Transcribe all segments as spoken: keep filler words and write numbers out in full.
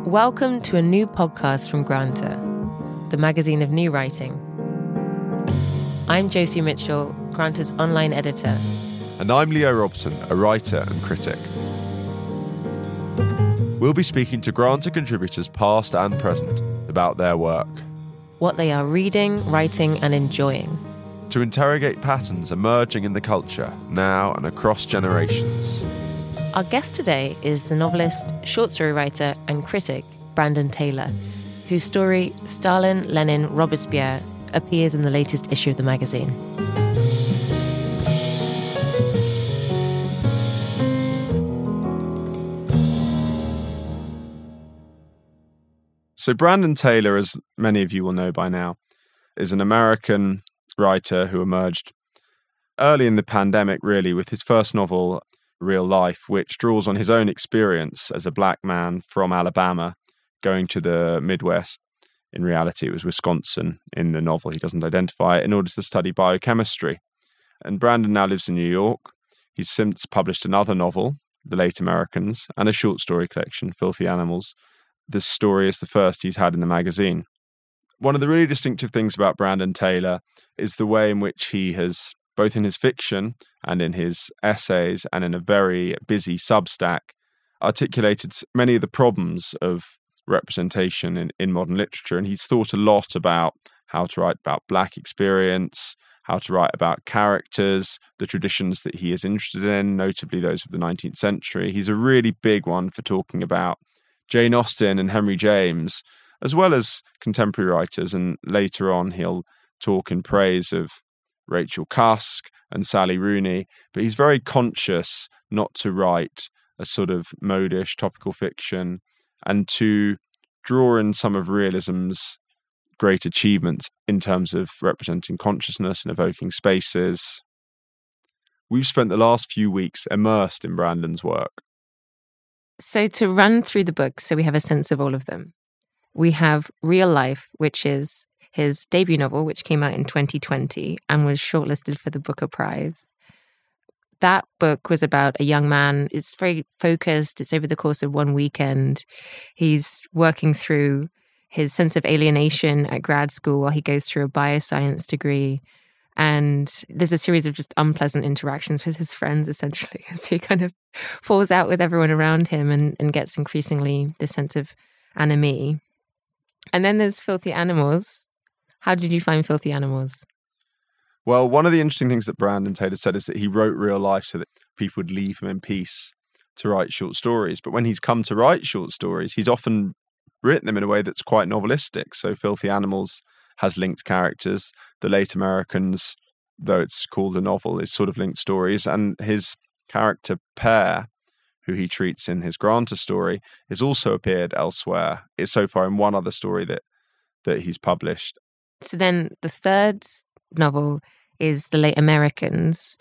Welcome to a new podcast from Granta, the magazine of new writing. I'm Josie Mitchell, Granta's online editor. And I'm Leo Robson, a writer and critic. We'll be speaking to Granta contributors past and present about their work. What they are reading, writing and enjoying. To interrogate patterns emerging in the culture, now and across generations. Our guest today is the novelist, short story writer and critic Brandon Taylor, whose story Stalin, Lenin, Robespierre appears in the latest issue of the magazine. So Brandon Taylor, as many of you will know by now, is an American writer who emerged early in the pandemic, really, with his first novel, Real Life, which draws on his own experience as a black man from Alabama going to the Midwest. In reality, it was Wisconsin in the novel. He doesn't identify it, in order to study biochemistry. And Brandon now lives in New York. He's since published another novel, The Late Americans, and a short story collection, Filthy Animals. This story is the first he's had in the magazine. One of the really distinctive things about Brandon Taylor is the way in which he has, both in his fiction and in his essays and in a very busy Substack, articulated many of the problems of representation in, in modern literature. And he's thought a lot about how to write about Black experience, how to write about characters, the traditions that he is interested in, notably those of the nineteenth century. He's a really big one for talking about Jane Austen and Henry James, as well as contemporary writers. And later on, he'll talk in praise of Rachel Cusk and Sally Rooney, but he's very conscious not to write a sort of modish topical fiction and to draw in some of realism's great achievements in terms of representing consciousness and evoking spaces. We've spent the last few weeks immersed in Brandon's work. So to run through the books so we have a sense of all of them, we have Real Life, which is his debut novel, which came out in twenty twenty and was shortlisted for the Booker Prize. That book was about a young man. It's very focused. It's over the course of one weekend. He's working through his sense of alienation at grad school while he goes through a bioscience degree. And there's a series of just unpleasant interactions with his friends, essentially, as he kind of falls out with everyone around him and, and gets increasingly this sense of anomie. And then there's Filthy Animals. How did you find Filthy Animals? Well, one of the interesting things that Brandon Taylor said is that he wrote Real Life so that people would leave him in peace to write short stories. But when he's come to write short stories, he's often written them in a way that's quite novelistic. So Filthy Animals has linked characters. The Late Americans, though it's called a novel, is sort of linked stories. And his character, Pear, who he treats in his Granta story, has also appeared elsewhere. It's so far in one other story that that he's published. So then the third novel is The Late Americans,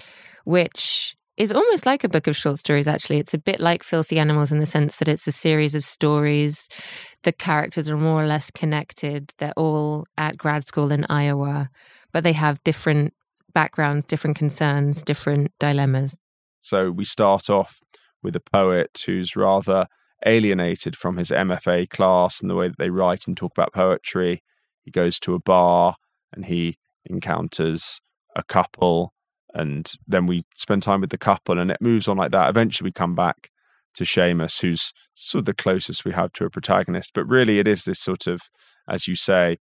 which is almost like a book of short stories, actually. It's a bit like Filthy Animals in the sense that it's a series of stories. The characters are more or less connected. They're all at grad school in Iowa, but they have different backgrounds, different concerns, different dilemmas. So we start off with a poet who's rather alienated from his M F A class and the way that they write and talk about poetry. He goes to a bar and he encounters a couple, and then we spend time with the couple, and it moves on like that. Eventually we come back to Seamus, who's sort of the closest we have to a protagonist. But really it is this sort of, as you say,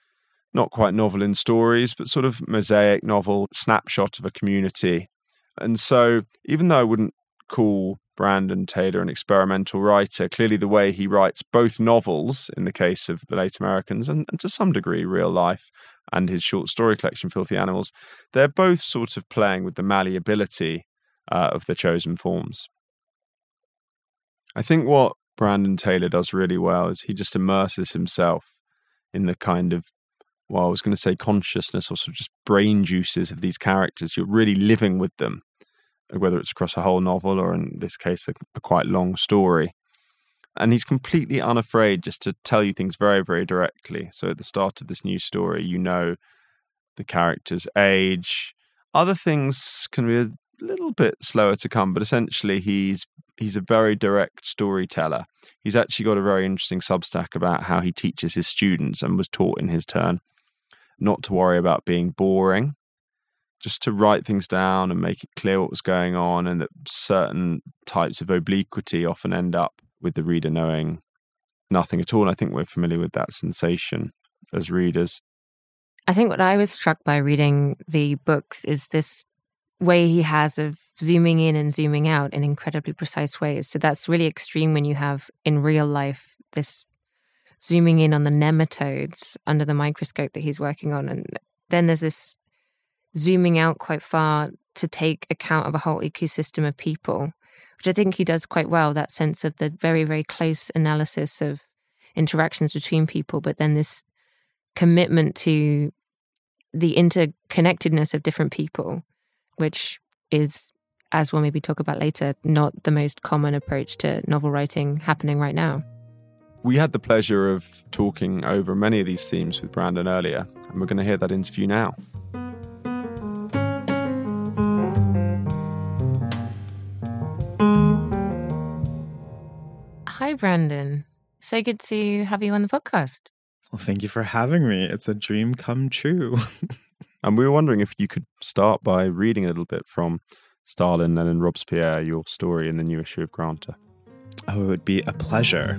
not quite novel in stories, but sort of mosaic novel, snapshot of a community. And so even though I wouldn't call Brandon Taylor an experimental writer, clearly the way he writes both novels, in the case of The Late Americans, and, and to some degree Real Life, and his short story collection Filthy Animals, they're both sort of playing with the malleability uh, of the chosen forms. I think what Brandon Taylor does really well is he just immerses himself in the kind of, well, I was going to say consciousness or sort of just brain juices of these characters. You're really living with them, whether it's across a whole novel or in this case a, a quite long story. And he's completely unafraid just to tell you things very, very directly. So at the start of this new story, you know the character's age. Other things can be a a little bit slower to come, but essentially he's he's a very direct storyteller. He's actually got a very interesting Substack about how he teaches his students, and was taught in his turn, not to worry about being boring, just to write things down and make it clear what was going on, and that certain types of obliquity often end up with the reader knowing nothing at all. And I think we're familiar with that sensation as readers. I think what I was struck by reading the books is this way he has of zooming in and zooming out in incredibly precise ways. So that's really extreme when you have in real life this zooming in on the nematodes under the microscope that he's working on. And then there's this zooming out quite far to take account of a whole ecosystem of people, which I think he does quite well, that sense of the very, very close analysis of interactions between people, but then this commitment to the interconnectedness of different people, which is, as we'll maybe talk about later, not the most common approach to novel writing happening right now. We had the pleasure of talking over many of these themes with Brandon earlier, and we're going to hear that interview now. Hi, Brandon. So good to have you on the podcast. Well, thank you for having me. It's a dream come true. And we were wondering if you could start by reading a little bit from Stalin and then Robespierre, your story in the new issue of Granta. Oh, it would be a pleasure.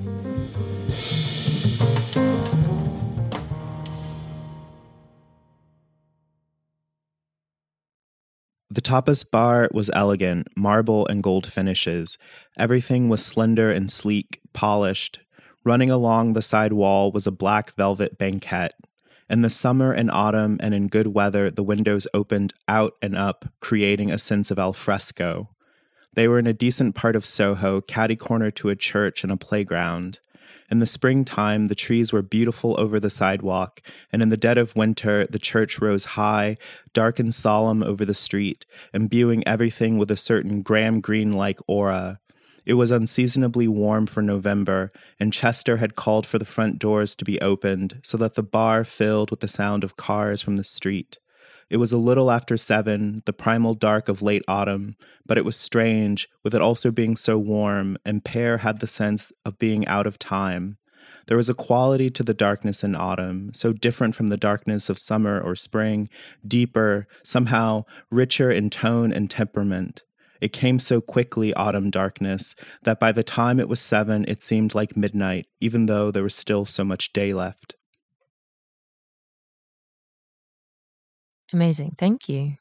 The tapas bar was elegant, marble and gold finishes. Everything was slender and sleek, polished. Running along the side wall was a black velvet banquette. In the summer and autumn and in good weather, the windows opened out and up, creating a sense of al fresco. They were in a decent part of Soho, catty-corner to a church and a playground. In the springtime, the trees were beautiful over the sidewalk, and in the dead of winter, the church rose high, dark and solemn over the street, imbuing everything with a certain Graham Greene-like aura. It was unseasonably warm for November, and Chester had called for the front doors to be opened, so that the bar filled with the sound of cars from the street. It was a little after seven, the primal dark of late autumn, but it was strange, with it also being so warm, and Pear had the sense of being out of time. There was a quality to the darkness in autumn, so different from the darkness of summer or spring, deeper, somehow richer in tone and temperament. It came so quickly, autumn darkness, that by the time it was seven, it seemed like midnight, even though there was still so much day left. Amazing. Thank you.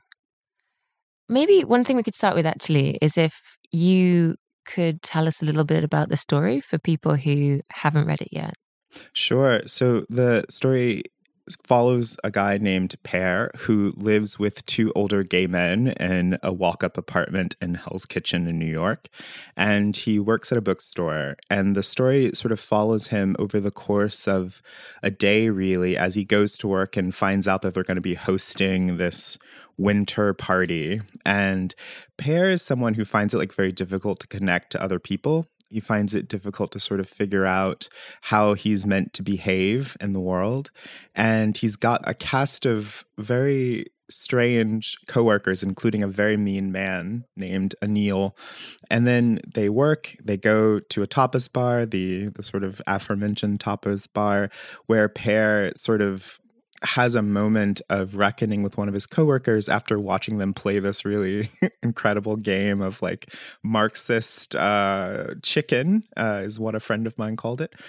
Maybe one thing we could start with actually is if you could tell us a little bit about the story for people who haven't read it yet. Sure. So the story follows a guy named Pear who lives with two older gay men in a walk-up apartment in Hell's Kitchen in New York. And he works at a bookstore. And the story sort of follows him over the course of a day, really, as he goes to work and finds out that they're going to be hosting this winter party. And Pear is someone who finds it like very difficult to connect to other people. He finds it difficult to sort of figure out how he's meant to behave in the world. And he's got a cast of very strange coworkers, including a very mean man named Anil. And then they work, they go to a tapas bar, the, the sort of aforementioned tapas bar, where Pear sort of has a moment of reckoning with one of his coworkers after watching them play this really incredible game of like Marxist uh, chicken, uh, is what a friend of mine called it.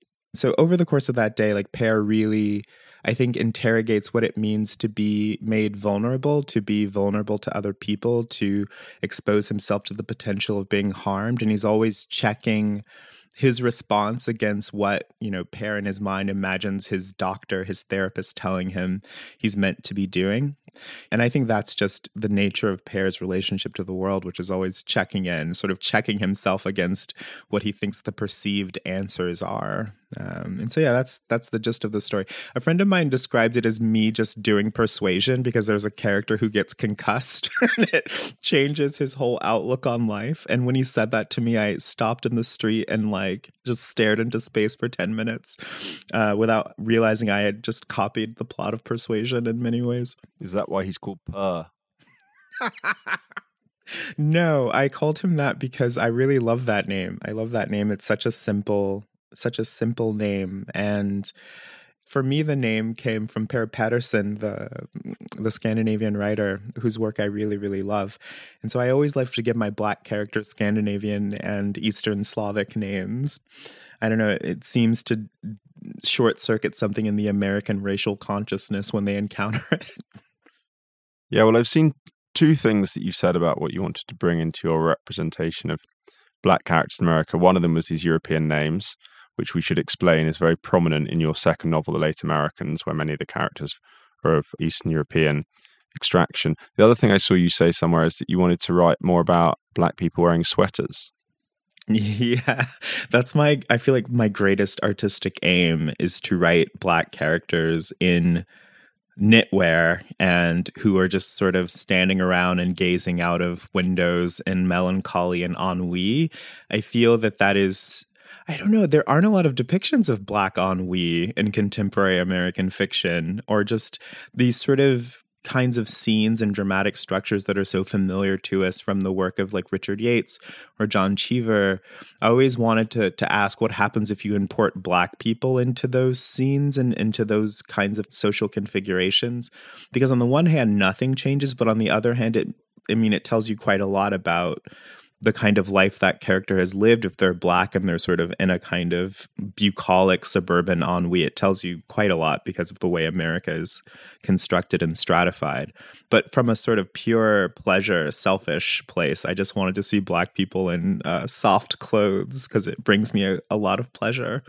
So over the course of that day, like Pear really, I think, interrogates what it means to be made vulnerable, to be vulnerable to other people, to expose himself to the potential of being harmed. And he's always checking his response against what, you know, Pear in his mind imagines his doctor, his therapist telling him he's meant to be doing. And I think that's just the nature of Pear's relationship to the world, which is always checking in, sort of checking himself against what he thinks the perceived answers are. Um, and so, yeah, that's that's the gist of the story. A friend of mine described it as me just doing Persuasion because there's a character who gets concussed and it changes his whole outlook on life. And when he said that to me, I stopped in the street and like just stared into space for ten minutes uh, without realizing I had just copied the plot of Persuasion in many ways. Is that why he's called Purr? No, I called him that because I really love that name. I love that name. It's such a simple, such a simple name. And for me, the name came from Per Patterson, the the Scandinavian writer whose work I really, really love. And so I always like to give my Black characters Scandinavian and Eastern Slavic names. I don't know, it seems to short circuit something in the American racial consciousness when they encounter it. Yeah, well, I've seen two things that you said about what you wanted to bring into your representation of Black characters in America. One of them was these European names, which we should explain is very prominent in your second novel, The Late Americans, where many of the characters are of Eastern European extraction. The other thing I saw you say somewhere is that you wanted to write more about Black people wearing sweaters. Yeah, that's my, I feel like my greatest artistic aim is to write Black characters in knitwear and who are just sort of standing around and gazing out of windows in melancholy and ennui. I feel that that is, I don't know, there aren't a lot of depictions of Black ennui in contemporary American fiction, or just these sort of kinds of scenes and dramatic structures that are so familiar to us from the work of like Richard Yates or John Cheever. I always wanted to to ask what happens if you import Black people into those scenes and into those kinds of social configurations. Because on the one hand, nothing changes, but on the other hand, it I mean, it tells you quite a lot about the kind of life that character has lived. If they're Black and they're sort of in a kind of bucolic suburban ennui, it tells you quite a lot because of the way America is constructed and stratified. But from a sort of pure pleasure, selfish place, I just wanted to see Black people in uh, soft clothes because it brings me a, a lot of pleasure.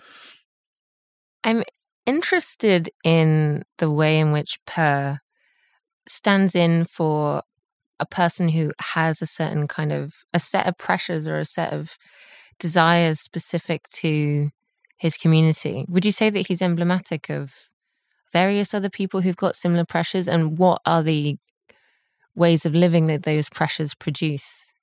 I'm interested in the way in which Per stands in for a person who has a certain kind of a set of pressures or a set of desires specific to his community. Would you say that he's emblematic of various other people who've got similar pressures, and what are the ways of living that those pressures produce?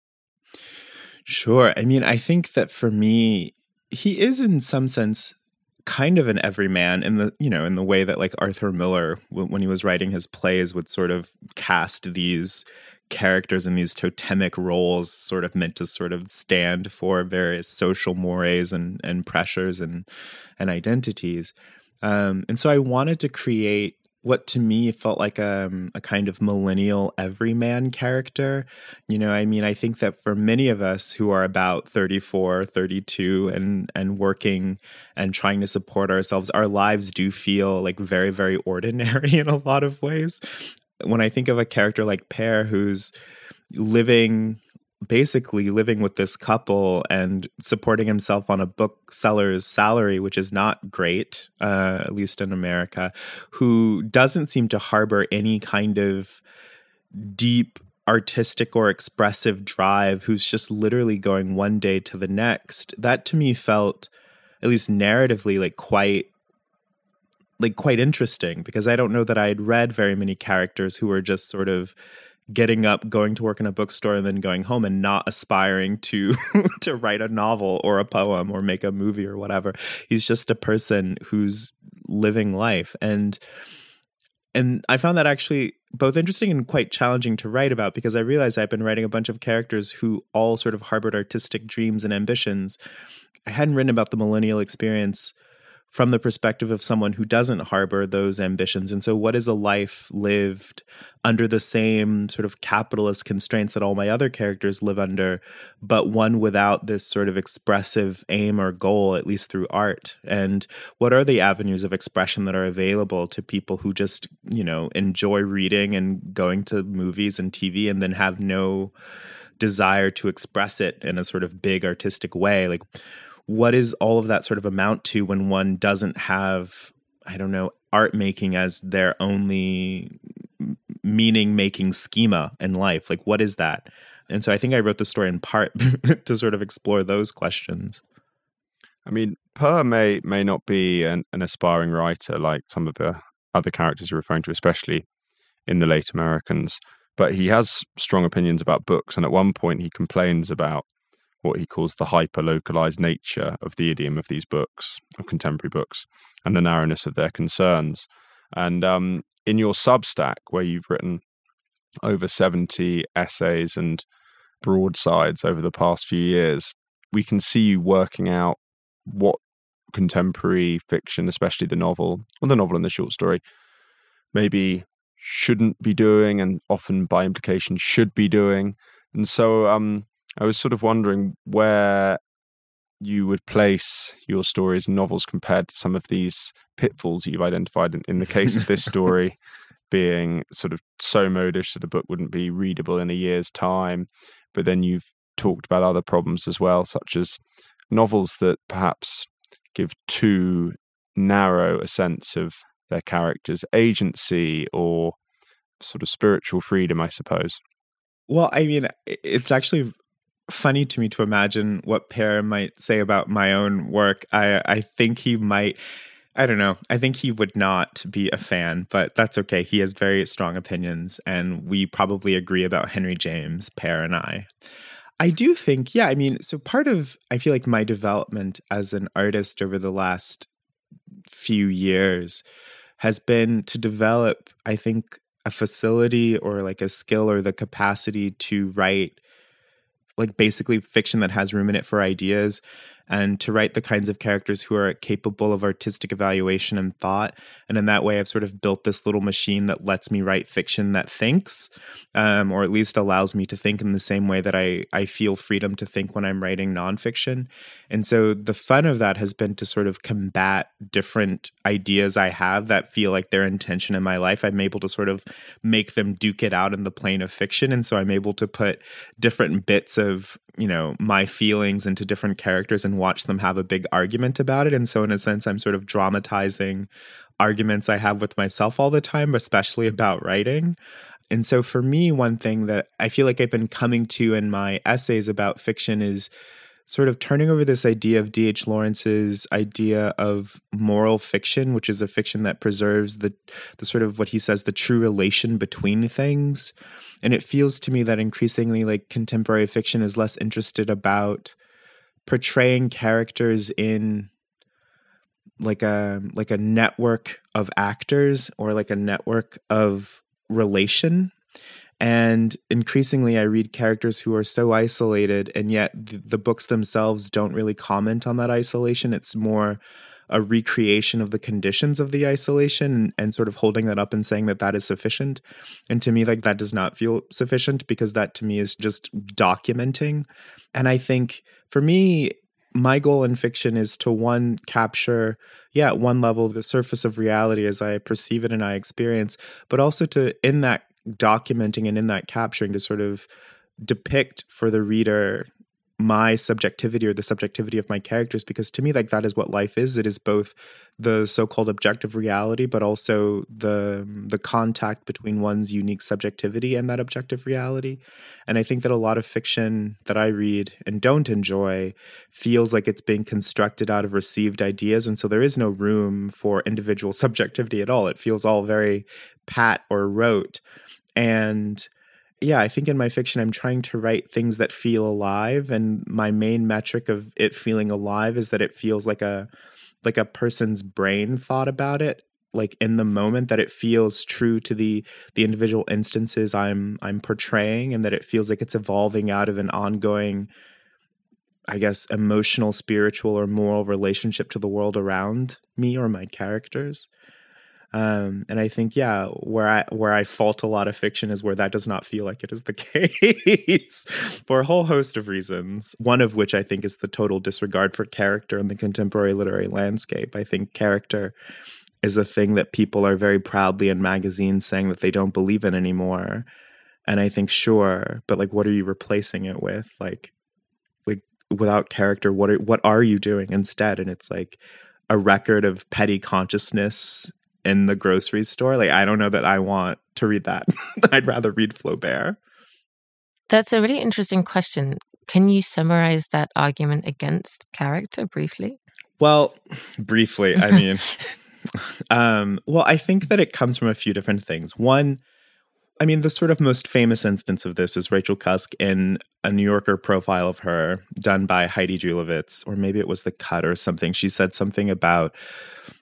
Sure. I mean, I think that for me, he is in some sense kind of an everyman in the, you know, in the way that like Arthur Miller, when he was writing his plays, would sort of cast these characters in these totemic roles sort of meant to sort of stand for various social mores and, and pressures and, and identities. Um, and so I wanted to create what to me felt like um, a kind of millennial everyman character. You know, I mean, I think that for many of us who are about thirty-four, thirty-two and, and working and trying to support ourselves, our lives do feel like very, very ordinary in a lot of ways. When I think of a character like Per, who's living, basically living with this couple and supporting himself on a bookseller's salary, which is not great, uh, at least in America, who doesn't seem to harbor any kind of deep artistic or expressive drive, who's just literally going one day to the next, that to me felt, at least narratively, like quite like quite interesting, because I don't know that I had read very many characters who were just sort of getting up, going to work in a bookstore, and then going home and not aspiring to to write a novel or a poem or make a movie or whatever. He's just a person who's living life. And and I found that actually both interesting and quite challenging to write about, because I realized I've been writing a bunch of characters who all sort of harbored artistic dreams and ambitions. I hadn't written about the millennial experience from the perspective of someone who doesn't harbor those ambitions. And so what is a life lived under the same sort of capitalist constraints that all my other characters live under, but one without this sort of expressive aim or goal, at least through art? And what are the avenues of expression that are available to people who just, you know, enjoy reading and going to movies and T V and then have no desire to express it in a sort of big artistic way? Like, what is all of that sort of amount to when one doesn't have, I don't know, art making as their only meaning making schema in life? Like, what is that? And so I think I wrote the story in part to sort of explore those questions. I mean, Per may may not be an, an aspiring writer like some of the other characters you're referring to, especially in The Late Americans, but he has strong opinions about books. And at one point he complains about what he calls the hyper-localized nature of the idiom of these books, of contemporary books, and the narrowness of their concerns. And um, in your Substack, where you've written over seventy essays and broadsides over the past few years, we can see you working out what contemporary fiction, especially the novel, or the novel and the short story, maybe shouldn't be doing, and often by implication should be doing. And so um, I was sort of wondering where you would place your stories and novels compared to some of these pitfalls you've identified in, in the case of this story being sort of so modish that a book wouldn't be readable in a year's time. But then you've talked about other problems as well, such as novels that perhaps give too narrow a sense of their characters' agency or sort of spiritual freedom, I suppose. Well, I mean, it's actually funny to me to imagine what Per might say about my own work. I, I think he might, I don't know, I think he would not be a fan, but that's okay. He has very strong opinions, and we probably agree about Henry James, Per and I. I do think, yeah, I mean, so part of, I feel like my development as an artist over the last few years has been to develop, I think, a facility or like a skill or the capacity to write like basically fiction that has room in it for ideas, and to write the kinds of characters who are capable of artistic evaluation and thought. And in that way, I've sort of built this little machine that lets me write fiction that thinks, um, or at least allows me to think in the same way that I, I feel freedom to think when I'm writing nonfiction. And so the fun of that has been to sort of combat different ideas I have that feel like they're in tension in my life. I'm able to sort of make them duke it out in the plane of fiction. And so I'm able to put different bits of, you know, my feelings into different characters and watch them have a big argument about it. And so in a sense, I'm sort of dramatizing arguments I have with myself all the time, especially about writing. And so for me, one thing that I feel like I've been coming to in my essays about fiction is sort of turning over this idea of D H Lawrence's idea of moral fiction, which is a fiction that preserves the the sort of what he says, the true relation between things. And it feels to me that increasingly like contemporary fiction is less interested about portraying characters in like a like a network of actors or like a network of relation. And increasingly, I read characters who are so isolated, and yet the, the books themselves don't really comment on that isolation. It's more a recreation of the conditions of the isolation, and, and sort of holding that up and saying that that is sufficient. And to me, like that does not feel sufficient, because that to me is just documenting. And I think for me, my goal in fiction is to, one, capture, yeah, at one level, the surface of reality as I perceive it and I experience, but also to, in that documenting and in that capturing, to sort of depict for the reader my subjectivity or the subjectivity of my characters, because to me, like that is what life is. It is both the so-called objective reality, but also the the contact between one's unique subjectivity and that objective reality. And I think that a lot of fiction that I read and don't enjoy feels like it's being constructed out of received ideas, and so there is no room for individual subjectivity at all. It feels all very pat or rote. And yeah, I think in my fiction, I'm trying to write things that feel alive. And my main metric of it feeling alive is that it feels like a like a person's brain thought about it, like in the moment, that it feels true to the the individual instances I'm I'm portraying, and that it feels like it's evolving out of an ongoing, I guess, emotional, spiritual, or moral relationship to the world around me or my characters. Um, and I think, yeah, where I where I fault a lot of fiction is where that does not feel like it is the case for a whole host of reasons, one of which I think is the total disregard for character in the contemporary literary landscape. I think character is a thing that people are very proudly in magazines saying that they don't believe in anymore. And I think, sure, but like, what are you replacing it with? Like, like without character, what are, what are you doing instead? And it's like a record of petty consciousness in the grocery store. Like, I don't know that I want to read that. I'd rather read Flaubert. That's a really interesting question. Can you summarize that argument against character briefly? Well, briefly, I mean, um, well, I think that it comes from a few different things. One, I mean, the sort of most famous instance of this is Rachel Cusk in a New Yorker profile of her done by Heidi Julavits, or maybe it was The Cut or something. She said something about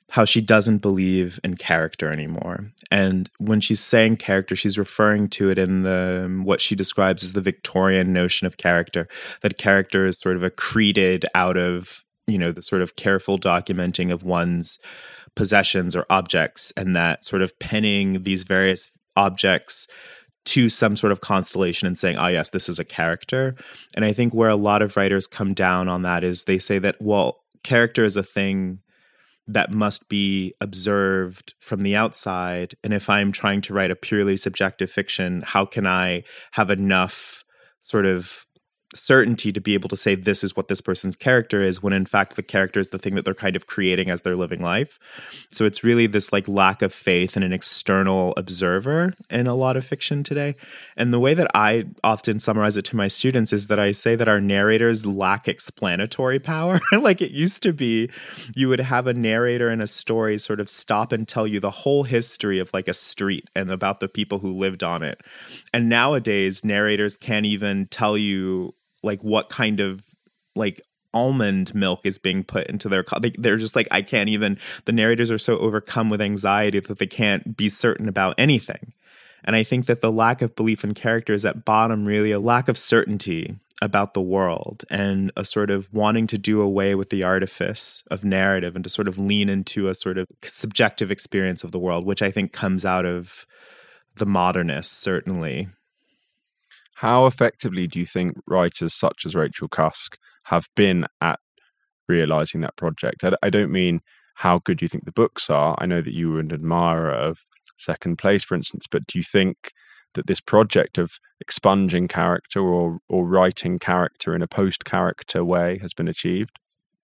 how she doesn't believe in character anymore. And when she's saying character, she's referring to it in the what she describes as the Victorian notion of character, that character is sort of accreted out of, you know, the sort of careful documenting of one's possessions or objects, and that sort of pinning these various objects to some sort of constellation and saying, oh, yes, this is a character. And I think where a lot of writers come down on that is they say that, well, character is a thing that must be observed from the outside. And if I'm trying to write a purely subjective fiction, how can I have enough sort of certainty to be able to say this is what this person's character is, when in fact the character is the thing that they're kind of creating as they're living life. So it's really this like lack of faith in an external observer in a lot of fiction today. And the way that I often summarize it to my students is that I say that our narrators lack explanatory power. Like it used to be, you would have a narrator in a story sort of stop and tell you the whole history of like a street and about the people who lived on it. And nowadays narrators can't even tell you like what kind of like almond milk is being put into their co- they, they're just like, I can't even, the narrators are so overcome with anxiety that they can't be certain about anything. And I think that the lack of belief in character is at bottom really a lack of certainty about the world and a sort of wanting to do away with the artifice of narrative and to sort of lean into a sort of subjective experience of the world, which I think comes out of the modernists, certainly. How effectively do you think writers such as Rachel Cusk have been at realizing that project? I, I don't mean how good you think the books are. I know that you were an admirer of Second Place, for instance, but do you think that this project of expunging character or or writing character in a post-character way has been achieved?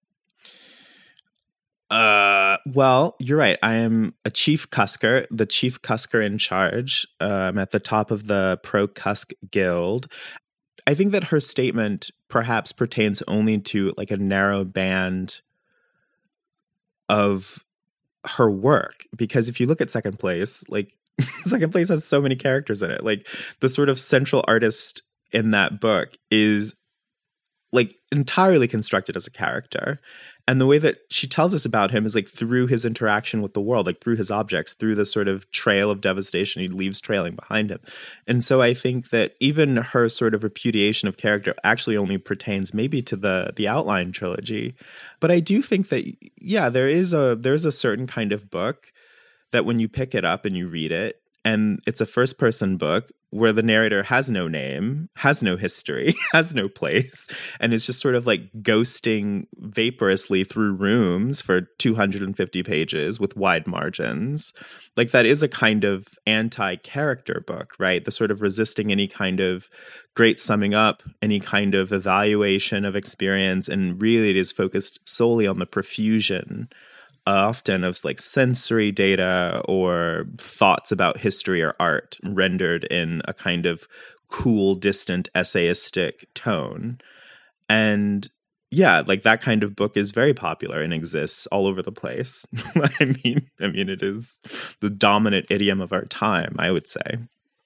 Uh, well, you're right. I am a chief Cusker, the chief Cusker in charge. Uh, I'm at the top of the pro-Cusk guild. I think that her statement perhaps pertains only to like a narrow band of her work. Because if you look at Second Place, like Second Place has so many characters in it. Like the sort of central artist in that book is like entirely constructed as a character. And the way that she tells us about him is like through his interaction with the world, like through his objects, through the sort of trail of devastation he leaves trailing behind him. And so I think that even her sort of repudiation of character actually only pertains maybe to the the outline trilogy. But I do think that, yeah, there is a there's a certain kind of book that when you pick it up and you read it, and it's a first person book where the narrator has no name, has no history, has no place, and is just sort of like ghosting vaporously through rooms for two hundred fifty pages with wide margins. Like that is a kind of anti-character book, right? The sort of resisting any kind of great summing up, any kind of evaluation of experience. And really it is focused solely on the profusion often of like sensory data or thoughts about history or art rendered in a kind of cool, distant, essayistic tone. And yeah, like that kind of book is very popular and exists all over the place. I mean, I mean, it is the dominant idiom of our time, I would say.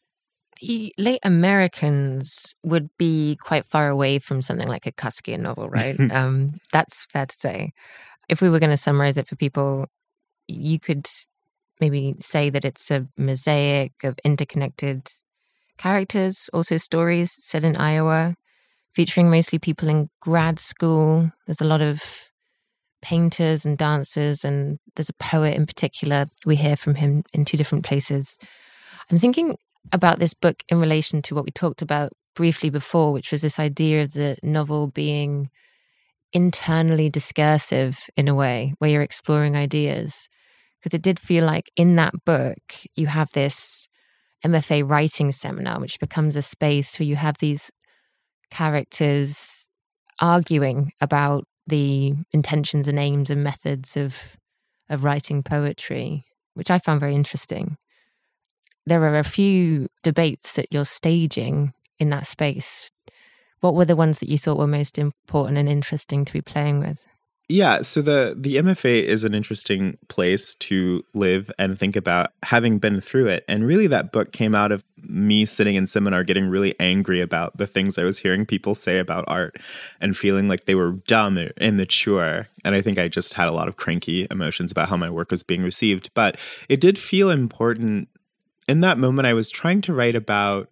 The late Americans would be quite far away from something like a Cuskian novel, right? um, that's fair to say. If we were going to summarize it for people, you could maybe say that it's a mosaic of interconnected characters, also stories set in Iowa, featuring mostly people in grad school. There's a lot of painters and dancers, and there's a poet in particular. We hear from him in two different places. I'm thinking about this book in relation to what we talked about briefly before, which was this idea of the novel being internally discursive in a way, where you're exploring ideas. Because it did feel like in that book, you have this M F A writing seminar, which becomes a space where you have these characters arguing about the intentions and aims and methods of of writing poetry, which I found very interesting. There are a few debates that you're staging in that space. What were the ones that you thought were most important and interesting to be playing with? Yeah, so the the M F A is an interesting place to live and think about, having been through it. And really that book came out of me sitting in seminar getting really angry about the things I was hearing people say about art and feeling like they were dumb or immature. And I think I just had a lot of cranky emotions about how my work was being received. But it did feel important. In that moment, I was trying to write about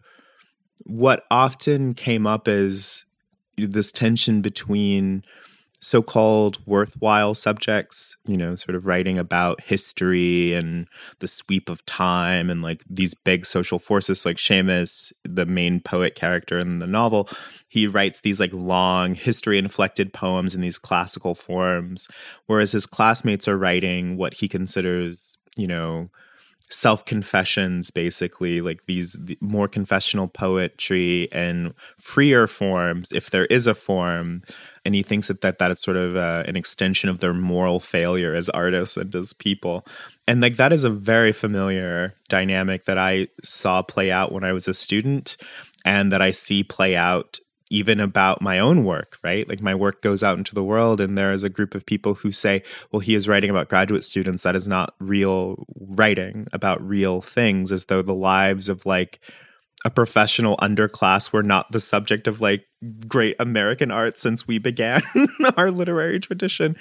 what often came up as this tension between so-called worthwhile subjects, you know, sort of writing about history and the sweep of time and like these big social forces, like Seamus, the main poet character in the novel. He writes these like long history-inflected poems in these classical forms, whereas his classmates are writing what he considers, you know, self-confessions, basically, like these more confessional poetry and freer forms, if there is a form. And he thinks that that, that is sort of uh, an extension of their moral failure as artists and as people. And like that is a very familiar dynamic that I saw play out when I was a student, and that I see play out even about my own work, right? Like my work goes out into the world and there is a group of people who say, well, he is writing about graduate students. That is not real writing about real things, as though the lives of like a professional underclass were not the subject of like great American art since we began our literary tradition.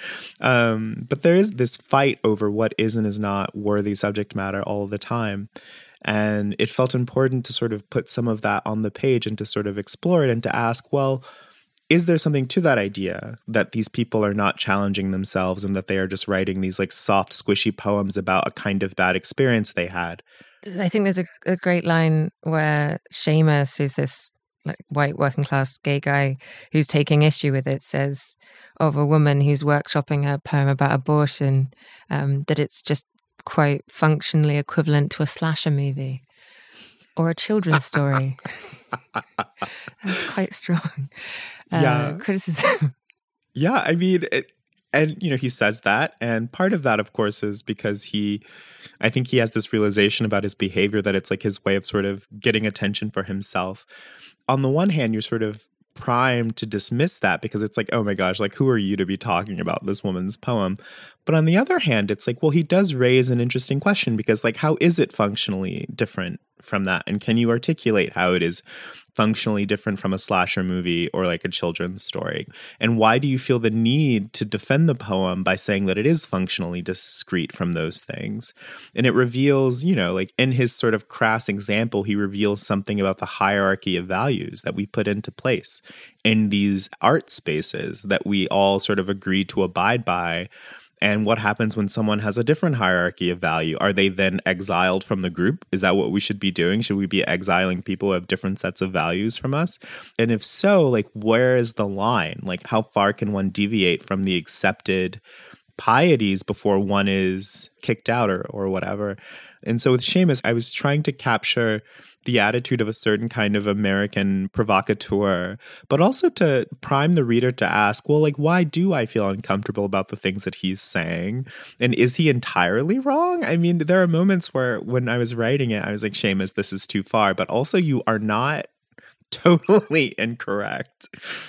Um, but there is this fight over what is and is not worthy subject matter all the time. And it felt important to sort of put some of that on the page and to sort of explore it and to ask, well, is there something to that idea that these people are not challenging themselves and that they are just writing these like soft, squishy poems about a kind of bad experience they had? I think there's a, a great line where Seamus, who's this like white working class gay guy who's taking issue with it, says of a woman who's workshopping a poem about abortion, um, that it's just, quote, functionally equivalent to a slasher movie or a children's story. That's quite strong uh, yeah. criticism. Yeah, I mean, it, and, you know, he says that. And part of that, of course, is because he, I think he has this realization about his behavior that it's like his way of sort of getting attention for himself. On the one hand, you're sort of primed to dismiss that because it's like, oh my gosh, like who are you to be talking about this woman's poem? But on the other hand, it's like, well, he does raise an interesting question because like, how is it functionally different from that? And can you articulate how it is functionally different from a slasher movie or like a children's story? And why do you feel the need to defend the poem by saying that it is functionally discrete from those things? And it reveals, you know, like in his sort of crass example, he reveals something about the hierarchy of values that we put into place in these art spaces that we all sort of agree to abide by. And what happens when someone has a different hierarchy of value? Are they then exiled from the group? Is that what we should be doing? Should we be exiling people who have different sets of values from us? And if so, like, where is the line? Like, how far can one deviate from the accepted pieties before one is kicked out or, or whatever? And so with Seamus, I was trying to capture the attitude of a certain kind of American provocateur, but also to prime the reader to ask, well, like, why do I feel uncomfortable about the things that he's saying? And is he entirely wrong? I mean, there are moments where when I was writing it, I was like, Seamus, this is too far, but also you are not totally incorrect.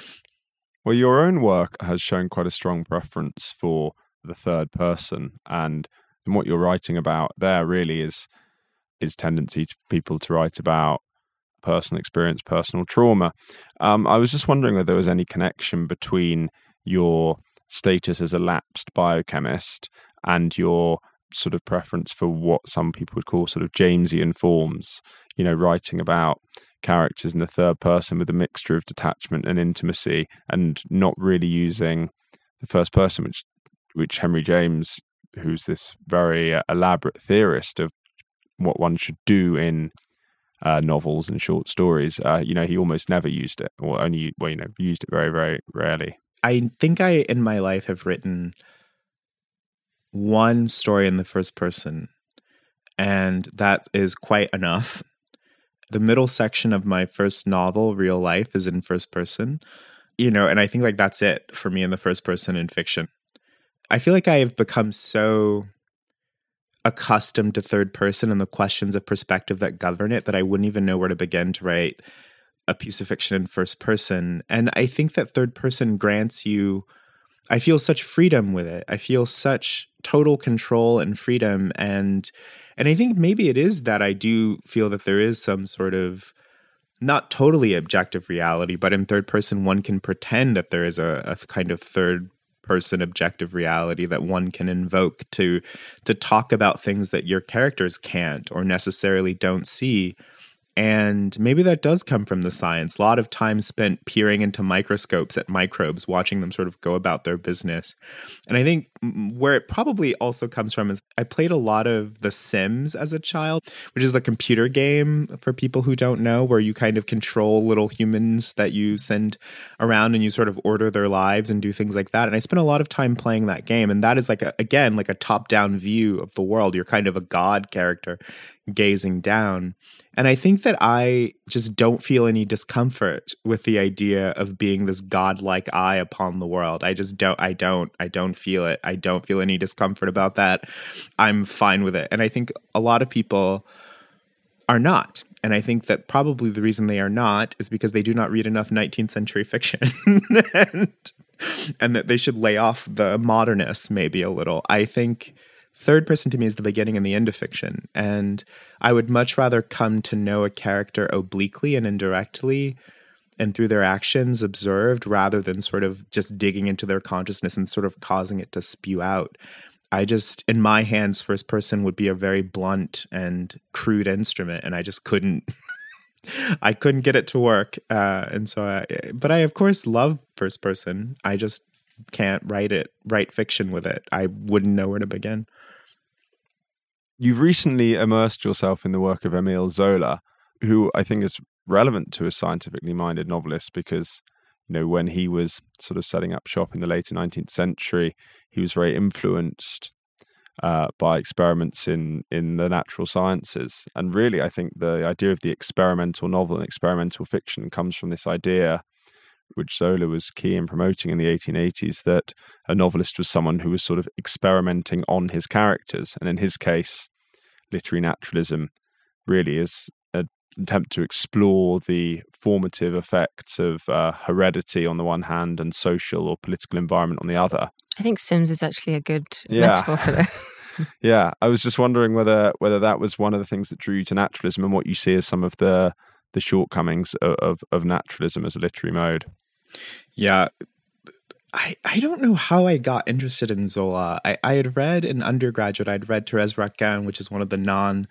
Well, your own work has shown quite a strong preference for the third person, and, and what you're writing about there really is is tendency to people to write about personal experience, personal trauma. Um, I was just wondering whether there was any connection between your status as a lapsed biochemist and your sort of preference for what some people would call sort of Jamesian forms, you know, writing about characters in the third person with a mixture of detachment and intimacy and not really using the first person, which, which Henry James, who's this very uh, elaborate theorist of what one should do in uh, novels and short stories, uh, you know, he almost never used it, or only, well, you know, used it very, very rarely. I think I, in my life, have written one story in the first person, and that is quite enough. The middle section of my first novel, Real Life, is in first person, you know, and I think like that's it for me in the first person in fiction. I feel like I have become so accustomed to third person and the questions of perspective that govern it that I wouldn't even know where to begin to write a piece of fiction in first person. And I think that third person grants you I feel such freedom with it. I feel such total control and freedom. And and I think maybe it is that I do feel that there is some sort of not totally objective reality, but in third person, one can pretend that there is a, a kind of third person objective reality that one can invoke to to talk about things that your characters can't or necessarily don't see. And maybe that does come from the science. A lot of time spent peering into microscopes at microbes, watching them sort of go about their business. And I think where it probably also comes from is I played a lot of The Sims as a child, which is a computer game for people who don't know, where you kind of control little humans that you send around and you sort of order their lives and do things like that. And I spent a lot of time playing that game. And that is like, a, again, like a top-down view of the world. You're kind of a god character gazing down. And I think that I just don't feel any discomfort with the idea of being this godlike eye upon the world. I just don't, I don't, I don't feel it. I don't feel any discomfort about that. I'm fine with it. And I think a lot of people are not. And I think that probably the reason they are not is because they do not read enough nineteenth century fiction and, and that they should lay off the modernists maybe a little. I think third person to me is the beginning and the end of fiction. And I would much rather come to know a character obliquely and indirectly and through their actions observed rather than sort of just digging into their consciousness and sort of causing it to spew out. I just, in my hands, first person would be a very blunt and crude instrument. And I just couldn't, I couldn't get it to work. Uh, and so, I, but I, of course, love first person. I just can't write it, write fiction with it. I wouldn't know where to begin. You've recently immersed yourself in the work of Émile Zola, who I think is relevant to a scientifically minded novelist because, you know, when he was sort of setting up shop in the later nineteenth century, he was very influenced uh, by experiments in, in the natural sciences. And really, I think the idea of the experimental novel and experimental fiction comes from this idea, which Zola was key in promoting in the eighteen eighties, that a novelist was someone who was sort of experimenting on his characters. And in his case, literary naturalism really is an attempt to explore the formative effects of uh, heredity on the one hand and social or political environment on the other. I think Sims is actually a good yeah. metaphor for this. Yeah, I was just wondering whether whether that was one of the things that drew you to naturalism and what you see as some of the the shortcomings of, of, of naturalism as a literary mode. Yeah, I, I don't know how I got interested in Zola. I, I had read in undergraduate, I'd read Thérèse Raquin, which is one of the non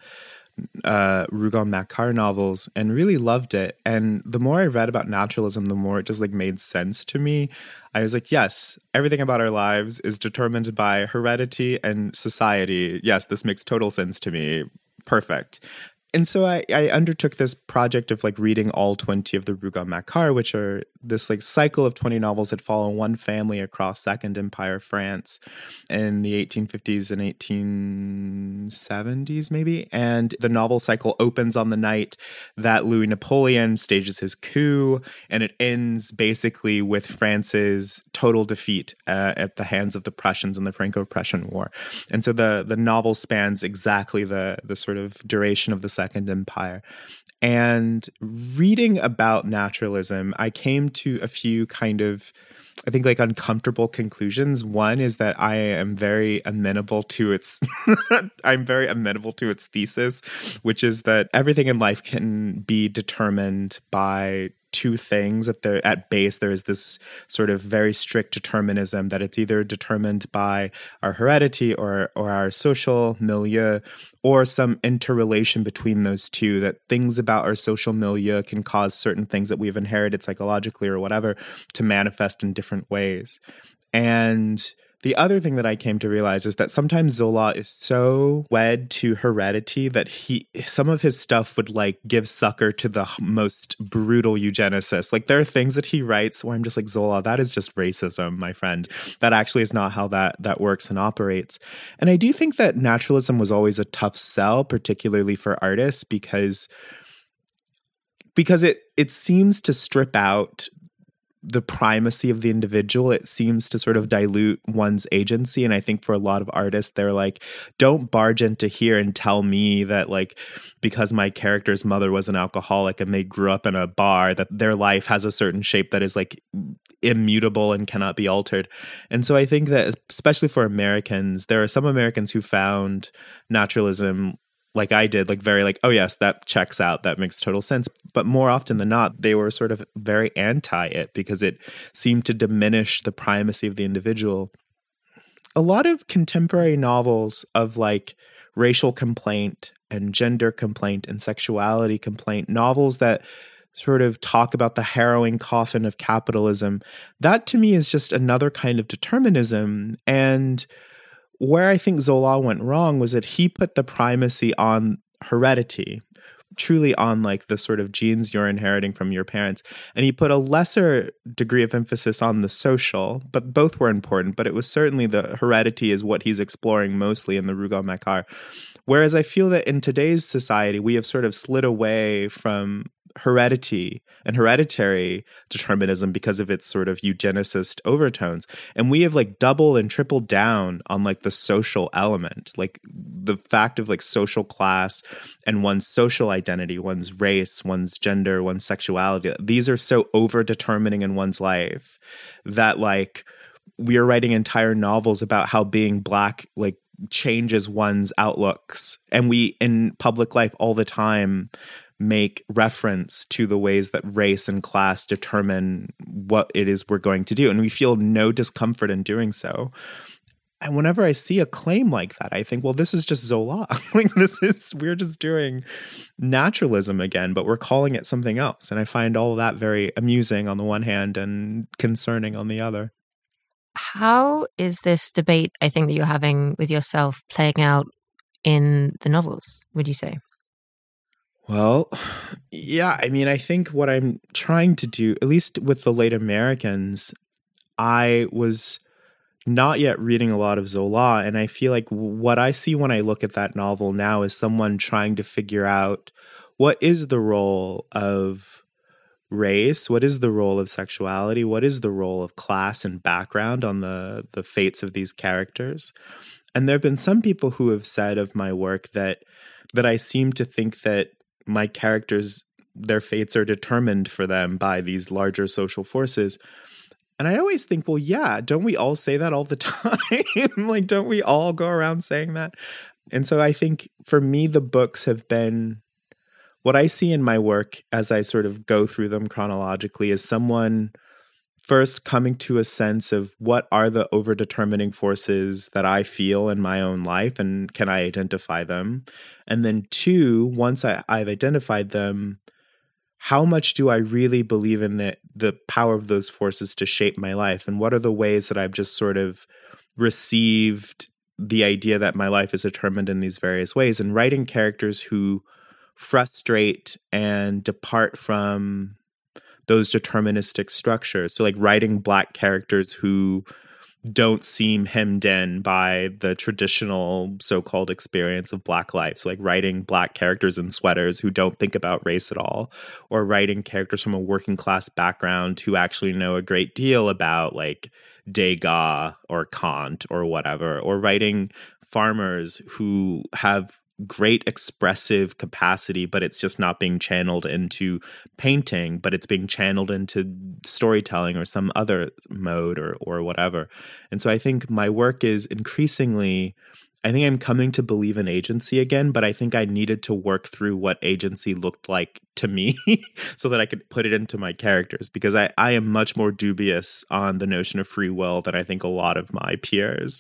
uh, Rougon-Macquart novels, and really loved it. And the more I read about naturalism, the more it just like made sense to me. I was like, yes, everything about our lives is determined by heredity and society. Yes, this makes total sense to me. Perfect. And so I, I undertook this project of like reading all twenty of the Rougon-Macquart, which are this like cycle of twenty novels that follow one family across Second Empire France in the eighteen fifties and eighteen seventies maybe. And the novel cycle opens on the night that Louis Napoleon stages his coup, and it ends basically with France's total defeat uh, at the hands of the Prussians in the Franco-Prussian War. And so the the novel spans exactly the the sort of duration of the Second Empire. And reading about naturalism, I came to a few kind of, I think, like uncomfortable conclusions. One is that I am very amenable to its, I'm very amenable to its thesis, which is that everything in life can be determined by two things. At the at base, there is this sort of very strict determinism that it's either determined by our heredity or or our social milieu, or some interrelation between those two, that things about our social milieu can cause certain things that we've inherited psychologically or whatever to manifest in different ways. And the other thing that I came to realize is that sometimes Zola is so wed to heredity that he, some of his stuff would like give succor to the most brutal eugenicists. Like there are things that he writes where I'm just like, Zola, that is just racism, my friend. That actually is not how that, that works and operates. And I do think that naturalism was always a tough sell, particularly for artists, because, because it, it seems to strip out the primacy of the individual. It seems to sort of dilute one's agency. And I think for a lot of artists, they're like, don't barge into here and tell me that like, because my character's mother was an alcoholic and they grew up in a bar, that their life has a certain shape that is like immutable and cannot be altered. And so I think that especially for Americans, there are some Americans who found naturalism like I did, like very like, oh yes, that checks out, that makes total sense. But more often than not, they were sort of very anti it because it seemed to diminish the primacy of the individual. A lot of contemporary novels of like racial complaint and gender complaint and sexuality complaint, novels that sort of talk about the harrowing coffin of capitalism, that to me is just another kind of determinism. And where I think Zola went wrong was that he put the primacy on heredity, truly on like the sort of genes you're inheriting from your parents. And he put a lesser degree of emphasis on the social, but both were important. But it was certainly the heredity is what he's exploring mostly in the Rougon-Macquart. Whereas I feel that in today's society, we have sort of slid away from heredity and hereditary determinism because of its sort of eugenicist overtones. And we have like doubled and tripled down on like the social element, like the fact of like social class and one's social identity, one's race, one's gender, one's sexuality. These are so over determining in one's life that like we are writing entire novels about how being Black like changes one's outlooks. And we in public life all the time make reference to the ways that race and class determine what it is we're going to do. And we feel no discomfort in doing so. And whenever I see a claim like that, I think, well, this is just Zola. Like this is, we're just doing naturalism again, but we're calling it something else. And I find all of that very amusing on the one hand and concerning on the other. How is this debate, I think, that you're having with yourself playing out in the novels, would you say? Well, yeah, I mean, I think what I'm trying to do, at least with the late Americans, I was not yet reading a lot of Zola. And I feel like what I see when I look at that novel now is someone trying to figure out what is the role of race, what is the role of sexuality, what is the role of class and background on the, the fates of these characters. And there have been some people who have said of my work that that I seem to think that my characters, their fates are determined for them by these larger social forces. And I always think, well, yeah, don't we all say that all the time? Like, don't we all go around saying that? And so I think for me, the books have been, what I see in my work as I sort of go through them chronologically is someone first coming to a sense of what are the overdetermining forces that I feel in my own life and can I identify them? And then two, once I, I've identified them, how much do I really believe in the, the power of those forces to shape my life? And what are the ways that I've just sort of received the idea that my life is determined in these various ways? And writing characters who frustrate and depart from those deterministic structures. So like writing Black characters who don't seem hemmed in by the traditional so-called experience of Black life. So like writing Black characters in sweaters who don't think about race at all, or writing characters from a working class background who actually know a great deal about like Degas or Kant or whatever, or writing farmers who have great expressive capacity, but it's just not being channeled into painting, but it's being channeled into storytelling or some other mode or or whatever. And so I think my work is increasingly, I think I'm coming to believe in agency again, but I think I needed to work through what agency looked like to me so that I could put it into my characters, because I, I am much more dubious on the notion of free will than I think a lot of my peers.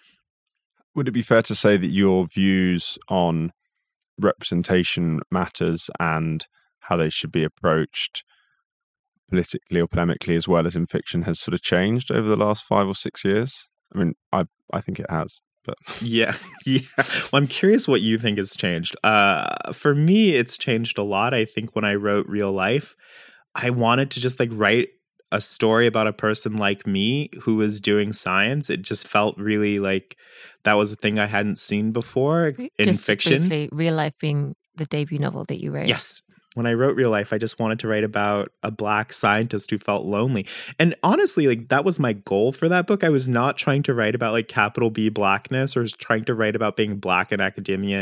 Would it be fair to say that your views on representation matters and how they should be approached politically or polemically as well as in fiction has sort of changed over the last five or six years? I mean, I I think it has. But yeah, yeah. Well, I'm curious what you think has changed. Uh, for me, it's changed a lot. I think when I wrote Real Life, I wanted to just like write a story about a person like me who was doing science. It just felt really like that was a thing I hadn't seen before in just fiction. Briefly, Real Life being the debut novel that you wrote. Yes. When I wrote Real Life, I just wanted to write about a Black scientist who felt lonely. And honestly, like that was my goal for that book. I was not trying to write about like capital B Blackness or trying to write about being Black in academia and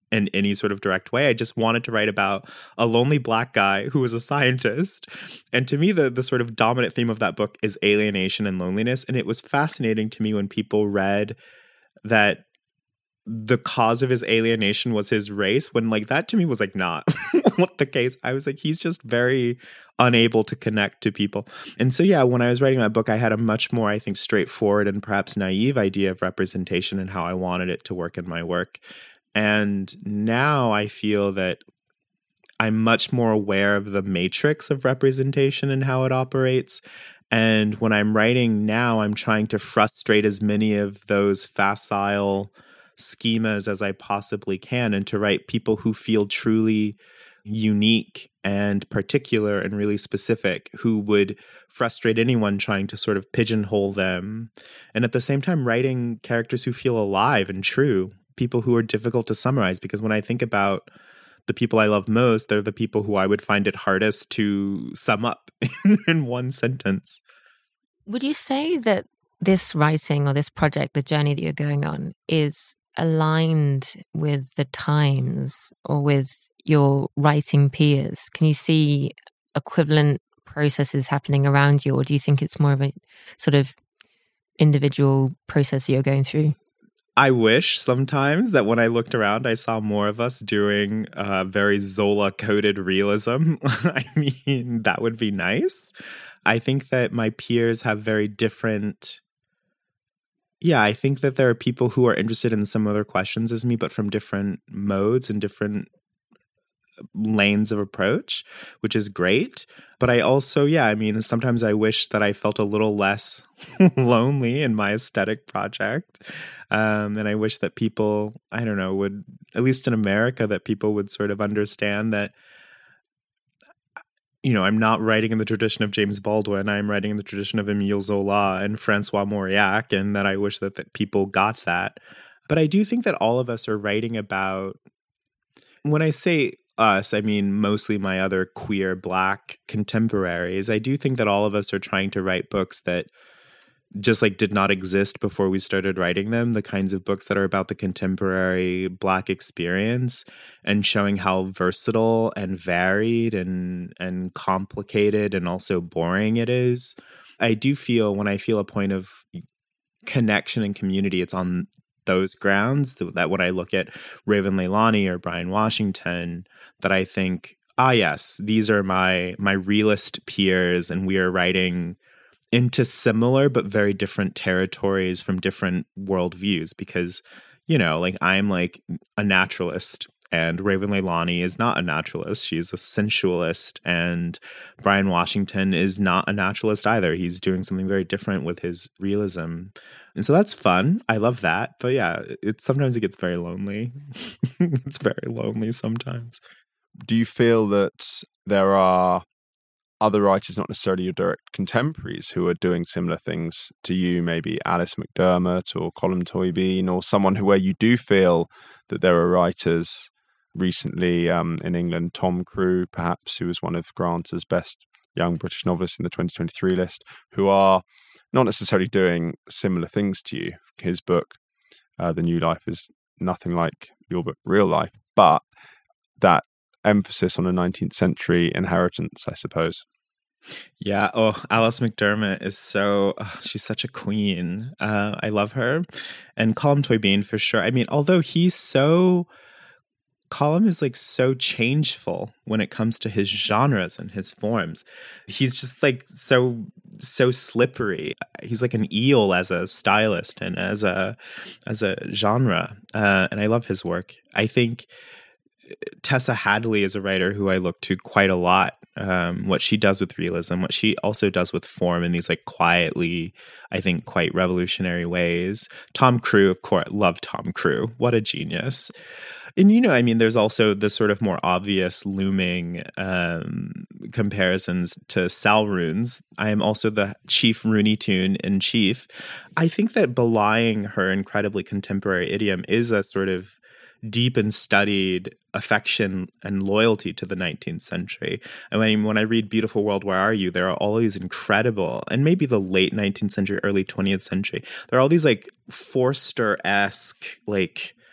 in any sort of direct way. I just wanted to write about a lonely Black guy who was a scientist. And to me, the, the sort of dominant theme of that book is alienation and loneliness. And it was fascinating to me when people read that the cause of his alienation was his race, when like that to me was like not what the case. I was like, he's just very unable to connect to people. And so, yeah, when I was writing that book, I had a much more, I think, straightforward and perhaps naive idea of representation and how I wanted it to work in my work. And now I feel that I'm much more aware of the matrix of representation and how it operates. And when I'm writing now, I'm trying to frustrate as many of those facile schemas as I possibly can, and to write people who feel truly unique and particular and really specific, who would frustrate anyone trying to sort of pigeonhole them. And at the same time, writing characters who feel alive and true, people who are difficult to summarize, because when I think about the people I love most, they're the people who I would find it hardest to sum up in one sentence. Would you say that this writing or this project, the journey that you're going on, is aligned with the times or with your writing peers? Can you see equivalent processes happening around you, or do you think it's more of a sort of individual process that you're going through? I wish sometimes that when I looked around, I saw more of us doing uh, very Zola-coded realism. I mean, that would be nice. I think that my peers have very different... Yeah, I think that there are people who are interested in some other questions as me, but from different modes and different lanes of approach, which is great. But I also, yeah, I mean, sometimes I wish that I felt a little less lonely in my aesthetic project. Um, and I wish that people, I don't know, would, at least in America, that people would sort of understand that, you know, I'm not writing in the tradition of James Baldwin. I'm writing in the tradition of Émile Zola and Francois Mauriac, and that I wish that, that people got that. But I do think that all of us are writing about, when I say us, I mean mostly my other queer Black contemporaries. I do think that all of us are trying to write books that just like did not exist before we started writing them, the kinds of books that are about the contemporary Black experience and showing how versatile and varied and and complicated and also boring it is. I do feel, when I feel a point of connection and community, it's on those grounds that, that when I look at Raven Leilani or Bryan Washington, that I think, ah, yes, these are my my realist peers, and we are writing into similar but very different territories from different worldviews. Because, you know, like I'm like a naturalist, and Raven Leilani is not a naturalist. She's a sensualist, and Bryan Washington is not a naturalist either. He's doing something very different with his realism. And so that's fun. I love that. But yeah, it's sometimes it gets very lonely. It's very lonely sometimes. Do you feel that there are other writers, not necessarily your direct contemporaries, who are doing similar things to you, maybe Alice McDermott or Colm Tóibín, or someone who, where you do feel that there are writers recently um, in England, Tom Crew, perhaps, who was one of Granta's best young British novelists in the twenty twenty-three list, who are not necessarily doing similar things to you. His book, uh, The New Life, is nothing like your book, Real Life, but that emphasis on a nineteenth century inheritance, I suppose. Yeah. Oh, Alice McDermott is so, oh, she's such a queen. Uh, I love her. And Colm Tóibín for sure. I mean, although he's so, Colm is like so changeful when it comes to his genres and his forms. He's just like so, so slippery. He's like an eel as a stylist and as a, as a genre. Uh, and I love his work. I think Tessa Hadley is a writer who I look to quite a lot. Um, what she does with realism, what she also does with form in these like quietly, I think, quite revolutionary ways. Tom Crew, of course, love Tom Crew. What a genius. And, you know, I mean, there's also the sort of more obvious looming um, comparisons to Sal Runes. I am also the chief Rooney Tune in chief. I think that belying her incredibly contemporary idiom is a sort of deep and studied affection and loyalty to the nineteenth century. I mean, when I read Beautiful World, Where Are You?, there are all these incredible, and maybe the late nineteenth century, early twentieth century, there are all these like Forster-esque, like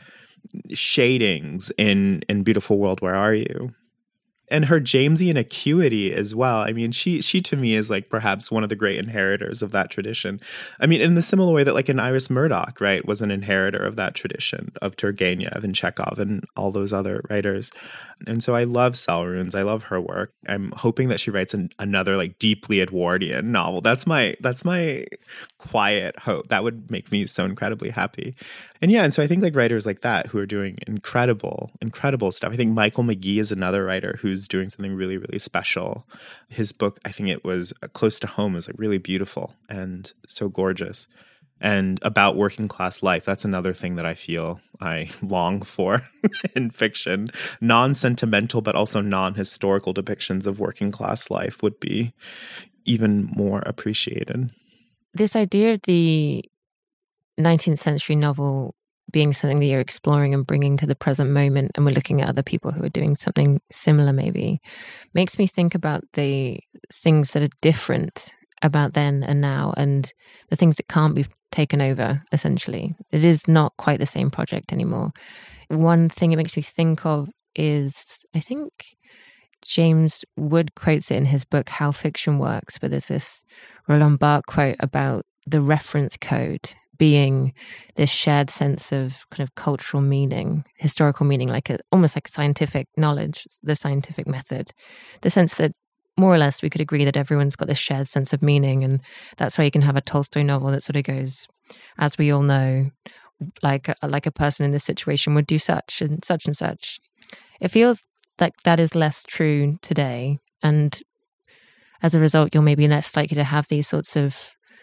shadings in in Beautiful World, Where Are You? And her Jamesian acuity as well. I mean, she she to me is like perhaps one of the great inheritors of that tradition. I mean, in the similar way that like an Iris Murdoch, right, was an inheritor of that tradition of Turgenev and Chekhov and all those other writers. And so I love Selrunes. I love her work. I'm hoping that she writes an, another like deeply Edwardian novel. That's my that's my quiet hope. That would make me so incredibly happy. And yeah, and so I think like writers like that who are doing incredible, incredible stuff. I think Michael McGee is another writer who's doing something really, really special. His book, I think it was Close to Home, is like really beautiful and so gorgeous. And about working class life, that's another thing that I feel I long for in fiction. Non-sentimental, but also non-historical depictions of working class life would be even more appreciated. This idea of the nineteenth century novel being something that you're exploring and bringing to the present moment, and we're looking at other people who are doing something similar maybe, makes me think about the things that are different about then and now, and the things that can't be taken over, essentially. It is not quite the same project anymore. One thing it makes me think of is, I think James Wood quotes it in his book, How Fiction Works, but there's this Roland Barthes quote about the reference code being this shared sense of kind of cultural meaning, historical meaning, like a, almost like scientific knowledge, the scientific method, the sense that more or less we could agree that everyone's got this shared sense of meaning, and that's why you can have a Tolstoy novel that sort of goes, as we all know, like a, like a person in this situation would do such and such and such. It feels like that is less true today, and as a result, you're maybe less likely to have these sorts of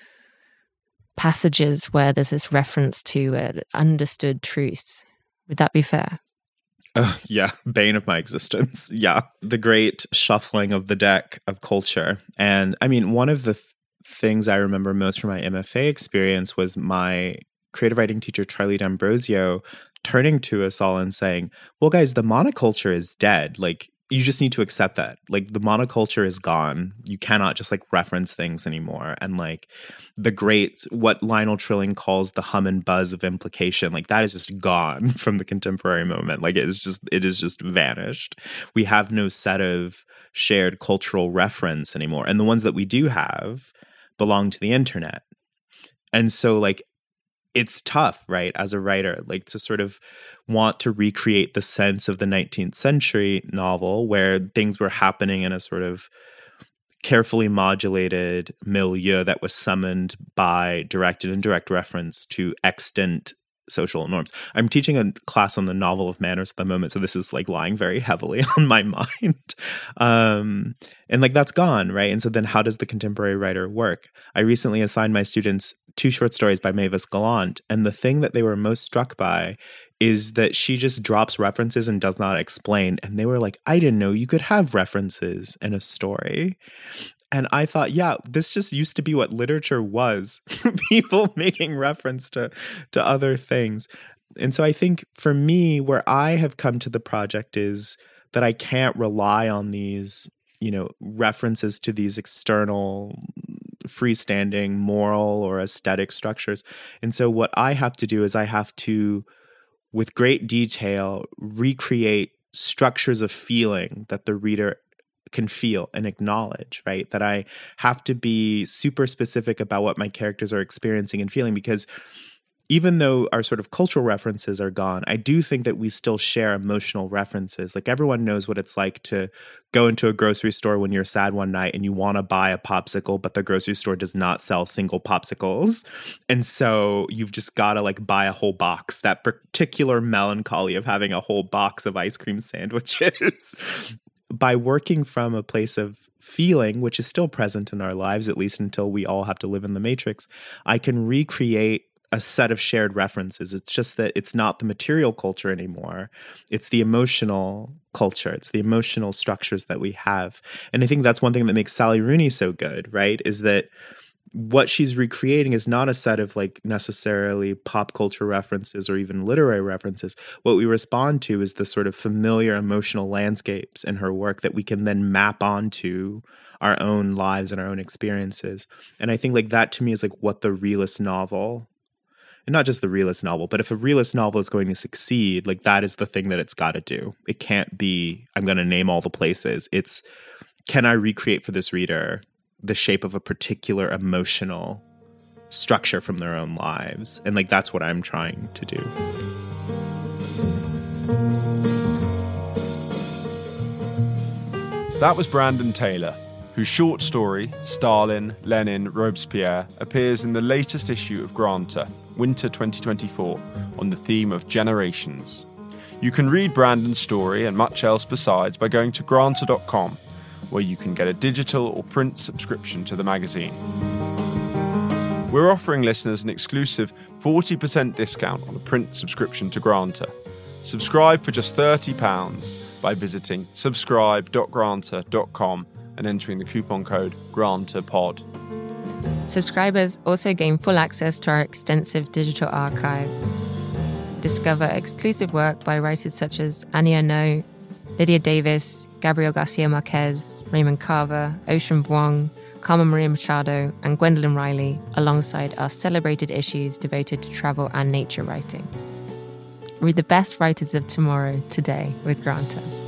passages where there's this reference to uh, understood truths. Would that be fair? Uh, yeah, bane of my existence. Yeah, the great shuffling of the deck of culture. And I mean, one of the th- things I remember most from my M F A experience was my creative writing teacher, Charlie D'Ambrosio, turning to us all and saying, well, guys, the monoculture is dead. Like, you just need to accept that. Like, the monoculture is gone. You cannot just like reference things anymore. And like the great, what Lionel Trilling calls the hum and buzz of implication, like that is just gone from the contemporary moment. Like it is just, it is just vanished. We have no set of shared cultural reference anymore. And the ones that we do have belong to the internet. And so like, it's tough, right, as a writer, like to sort of want to recreate the sense of the nineteenth century novel where things were happening in a sort of carefully modulated milieu that was summoned by direct and indirect reference to extant social norms. I'm teaching a class on the novel of manners at the moment, so this is like lying very heavily on my mind. Um, and like that's gone, right? And so then how does the contemporary writer work? I recently assigned my students two short stories by Mavis Gallant, and the thing that they were most struck by is that she just drops references and does not explain. And they were like, I didn't know you could have references in a story. And I thought, yeah, this just used to be what literature was. People making reference to, to other things. And so I think for me, where I have come to the project is that I can't rely on these, you know, references to these external freestanding moral or aesthetic structures. And so what I have to do is I have to, with great detail, recreate structures of feeling that the reader can feel and acknowledge, right? That I have to be super specific about what my characters are experiencing and feeling, because even though our sort of cultural references are gone, I do think that we still share emotional references. Like everyone knows what it's like to go into a grocery store when you're sad one night and you want to buy a popsicle, but the grocery store does not sell single popsicles. And so you've just got to like buy a whole box, that particular melancholy of having a whole box of ice cream sandwiches. By working from a place of feeling, which is still present in our lives, at least until we all have to live in the matrix, I can recreate a set of shared references. It's just that it's not the material culture anymore. It's the emotional culture. It's the emotional structures that we have. And I think that's one thing that makes Sally Rooney so good, right? Is that what she's recreating is not a set of like necessarily pop culture references or even literary references. What we respond to is the sort of familiar emotional landscapes in her work that we can then map onto our own lives and our own experiences. And I think like that to me is like what the realist novel and not just the realist novel, but if a realist novel is going to succeed, like that is the thing that it's got to do. It can't be, I'm going to name all the places. It's, can I recreate for this reader the shape of a particular emotional structure from their own lives? And like, that's what I'm trying to do. That was Brandon Taylor, whose short story, Stalin, Lenin, Robespierre, appears in the latest issue of Granta, Winter twenty twenty-four, on the theme of generations. You can read Brandon's story and much else besides by going to granta dot com, where you can get a digital or print subscription to the magazine. We're offering listeners an exclusive forty percent discount on a print subscription to Granta. Subscribe for just thirty pounds by visiting subscribe dot granta dot com and entering the coupon code GRANTAPOD. Subscribers also gain full access to our extensive digital archive. Discover exclusive work by writers such as Annie Ernaux, Lydia Davis, Gabriel Garcia Marquez, Raymond Carver, Ocean Vuong, Carmen Maria Machado, and Gwendolyn Riley, alongside our celebrated issues devoted to travel and nature writing. Read the best writers of tomorrow today with Granta.